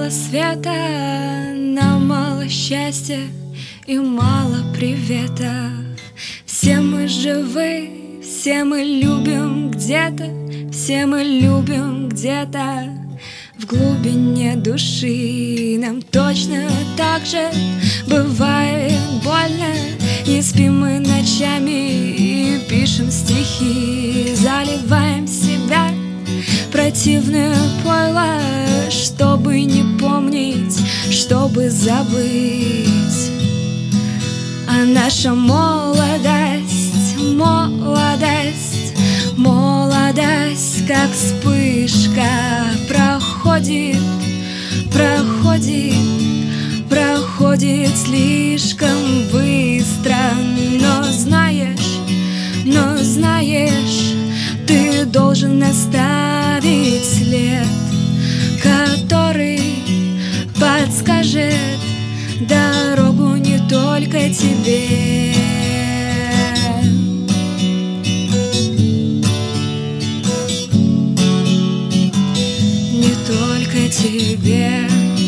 мало света, нам мало счастья и мало привета. Все мы живы, все мы любим где-то, все мы любим где-то в глубине души. Нам точно так же бывает больно. Не спим мы ночами и пишем стихи, заливаем себя противное пойло, чтобы не помнить, чтобы забыть. А наша молодость, молодость, молодость, как вспышка, проходит, проходит, проходит слишком быстро. Но знаешь, ты должен оставить след, который подскажет дорогу не только тебе. Не только тебе.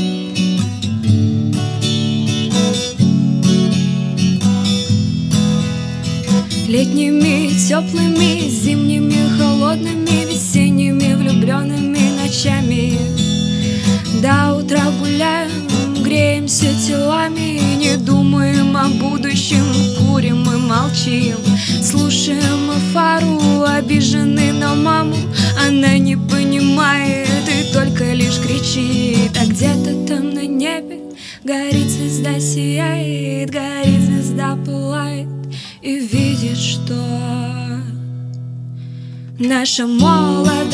Летними теплыми, зимними холодными, весенними влюбленными ночами до утра гуляем, греемся телами, не думаем о будущем, курим и молчим, слушаем фару, обижены на маму, она не понимает и только лишь кричит. А где-то там на небе горит звезда, сияет, горит звезда, пылает и видит, что наша молодость,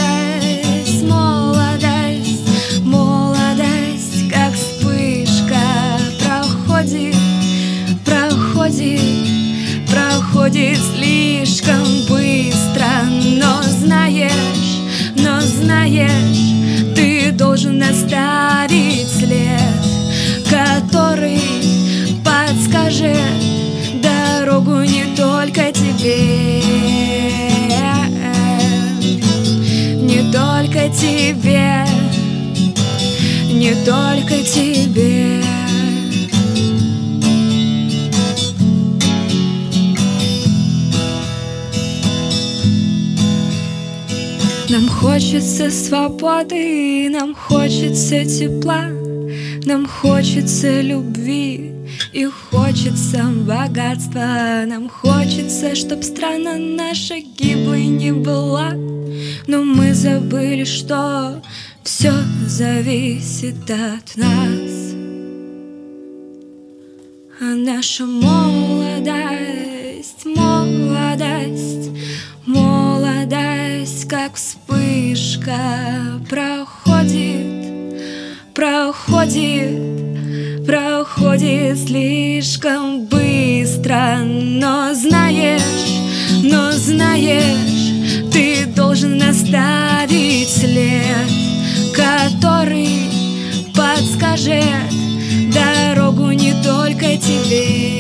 молодость, молодость, как вспышка, проходит, проходит, проходит слишком быстро. Но знаешь, ты должен оставить след, который подскажет дорогу не только тебе, не только тебе, не только тебе. Нам хочется свободы, нам хочется тепла, нам хочется любви и хочется богатства. Нам хочется, чтоб страна наша гиблой не была. Но мы забыли, что все зависит от нас. А наша молодость, молодость, молодость, как вспышка, проходит, проходит, проходит слишком быстро. Но знаешь, ты должен оставить след, который подскажет дорогу не только тебе.